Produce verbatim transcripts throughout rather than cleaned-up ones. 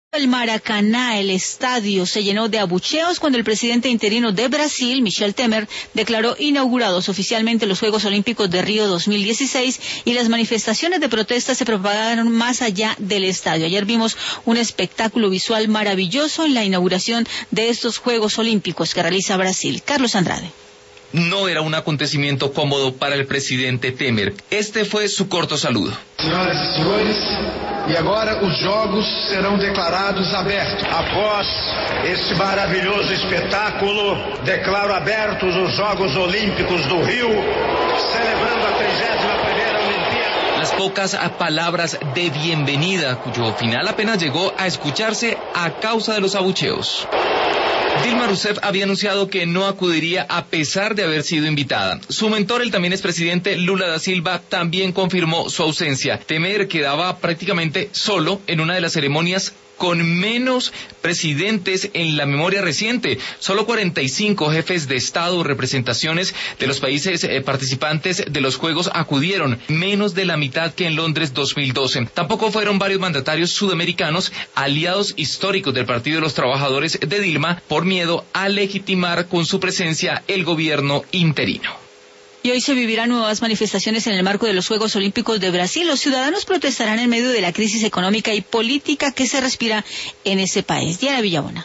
El Maracaná, el estadio, se llenó de abucheos cuando el presidente interino de Brasil, Michel Temer, declaró inaugurados oficialmente los Juegos Olímpicos de Río dos mil dieciséis y las manifestaciones de protesta se propagaron más allá del estadio. Ayer vimos un espectáculo visual maravilloso en la inauguración de estos Juegos Olímpicos que realiza Brasil. Carlos Andrade. No era un acontecimiento cómodo para el presidente Temer. Este fue su corto saludo. Senhoras e senhores, e agora os jogos serão declarados abertos. Após esse maravilhoso espetáculo, declaro abertos os Jogos Olímpicos do Rio, celebrando a trigésima primeira Olimpíada. Las pocas palabras de bienvenida, cuyo final apenas llegó a escucharse a causa de los abucheos. Dilma Rousseff había anunciado que no acudiría a pesar de haber sido invitada. Su mentor, el también expresidente Lula da Silva, también confirmó su ausencia. Temer quedaba prácticamente solo en una de las ceremonias con menos presidentes en la memoria reciente. Solo cuarenta y cinco jefes de Estado o representaciones de los países eh, participantes de los Juegos acudieron, menos de la mitad que en Londres dos mil doce. Tampoco fueron varios mandatarios sudamericanos, aliados históricos del Partido de los Trabajadores de Dilma, por miedo a legitimar con su presencia el gobierno interino. Y hoy se vivirán nuevas manifestaciones en el marco de los Juegos Olímpicos de Brasil. Los ciudadanos protestarán en medio de la crisis económica y política que se respira en ese país. Diana Villabona.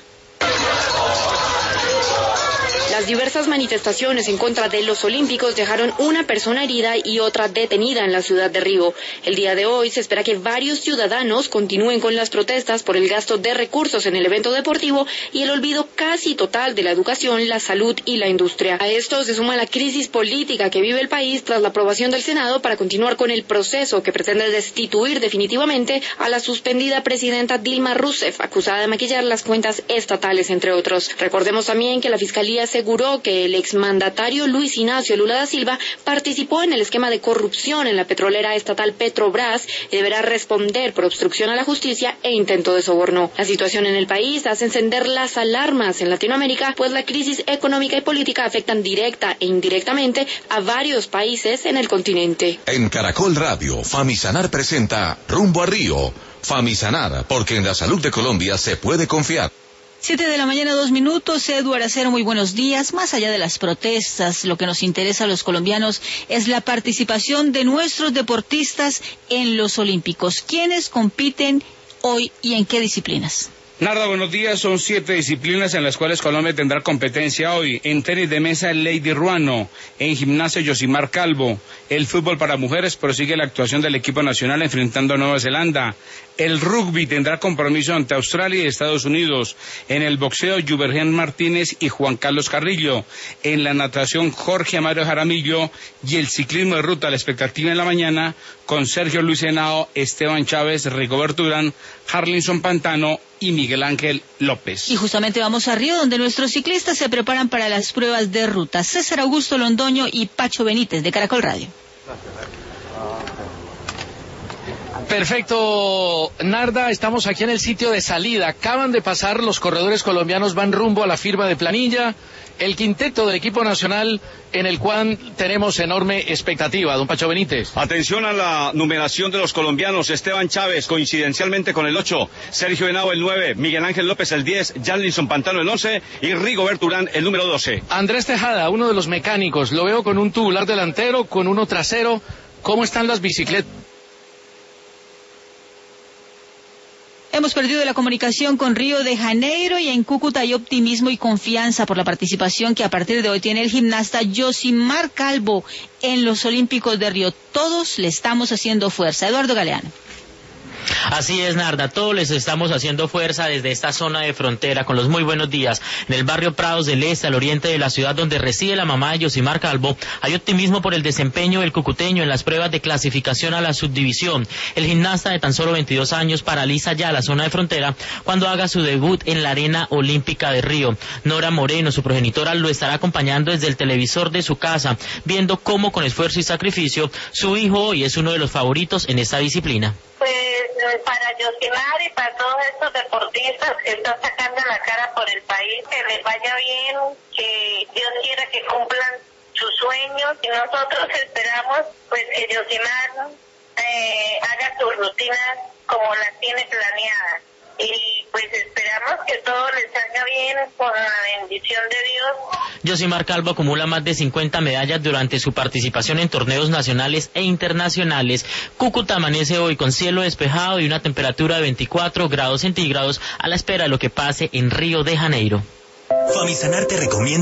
Las diversas manifestaciones en contra de los Olímpicos dejaron una persona herida y otra detenida en la ciudad de Río. El día de hoy se espera que varios ciudadanos continúen con las protestas por el gasto de recursos en el evento deportivo y el olvido casi total de la educación, la salud y la industria. A esto se suma la crisis política que vive el país tras la aprobación del Senado para continuar con el proceso que pretende destituir definitivamente a la suspendida presidenta Dilma Rousseff, acusada de maquillar las cuentas estatales, entre otros. Recordemos también que la Fiscalía aseguró que el exmandatario Luis Ignacio Lula da Silva participó en el esquema de corrupción en la petrolera estatal Petrobras y deberá responder por obstrucción a la justicia e intento de soborno. La situación en el país hace encender las alarmas en Latinoamérica, pues la crisis económica y política afectan directa e indirectamente a varios países en el continente. En Caracol Radio, Famisanar presenta Rumbo a Río. Famisanar, porque en la salud de Colombia se puede confiar. Siete de la mañana, dos minutos. Eduard Acero, muy buenos días. Más allá de las protestas, lo que nos interesa a los colombianos es la participación de nuestros deportistas en los Olímpicos. ¿Quiénes compiten hoy y en qué disciplinas? Narda, buenos días. Son siete disciplinas en las cuales Colombia tendrá competencia hoy. En tenis de mesa, Lady Ruano. En gimnasia, Yosimar Calvo. El fútbol para mujeres prosigue la actuación del equipo nacional enfrentando a Nueva Zelanda. El rugby tendrá compromiso ante Australia y Estados Unidos. En el boxeo, Juvergen Martínez y Juan Carlos Carrillo. En la natación, Jorge Amaro Jaramillo. Y el ciclismo de ruta, la expectativa en la mañana, con Sergio Luis Henao, Esteban Chávez, Rigoberto Urán, Harlinson Pantano y Miguel Ángel López. Y justamente vamos a Río, donde nuestros ciclistas se preparan para las pruebas de ruta. César Augusto Londoño y Pacho Benítez, de Caracol Radio. Perfecto, Narda, estamos aquí en el sitio de salida. Acaban de pasar, los corredores colombianos van rumbo a la firma de planilla. El quinteto del equipo nacional en el cual tenemos enorme expectativa. Don Pacho Benítez. Atención a la numeración de los colombianos. Esteban Chávez, coincidencialmente con el ocho, Sergio Henao el nueve, Miguel Ángel López el diez, Jarlinson Pantano el once y Rigoberto Urán el número doce. Andrés Tejada, uno de los mecánicos, lo veo con un tubular delantero, con uno trasero. ¿Cómo están las bicicletas? Hemos perdido la comunicación con Río de Janeiro y en Cúcuta hay optimismo y confianza por la participación que a partir de hoy tiene el gimnasta Yosimar Calvo en los Olímpicos de Río. Todos le estamos haciendo fuerza. Eduardo Galeano. Así es, Narda, todos les estamos haciendo fuerza desde esta zona de frontera con los muy buenos días. En el barrio Prados del Este, al oriente de la ciudad donde reside la mamá de Yosimar Calvo, hay optimismo por el desempeño del cucuteño en las pruebas de clasificación a la subdivisión. El gimnasta de tan solo veintidós años paraliza ya la zona de frontera cuando haga su debut en la Arena Olímpica de Río. Nora Moreno, su progenitora, lo estará acompañando desde el televisor de su casa, viendo cómo con esfuerzo y sacrificio su hijo hoy es uno de los favoritos en esta disciplina. Pues para Yosimar y para todos estos deportistas que están sacando la cara por el país, que les vaya bien, que Dios quiera que cumplan sus sueños y nosotros esperamos pues que Yosimar eh, haga sus rutinas como las tiene planeadas y pues todo les salga bien con la bendición de Dios. Yosimar Calvo acumula más de cincuenta medallas durante su participación en torneos nacionales e internacionales. Cúcuta amanece hoy con cielo despejado y una temperatura de veinticuatro grados centígrados a la espera de lo que pase en Río de Janeiro. Famisanar te recomienda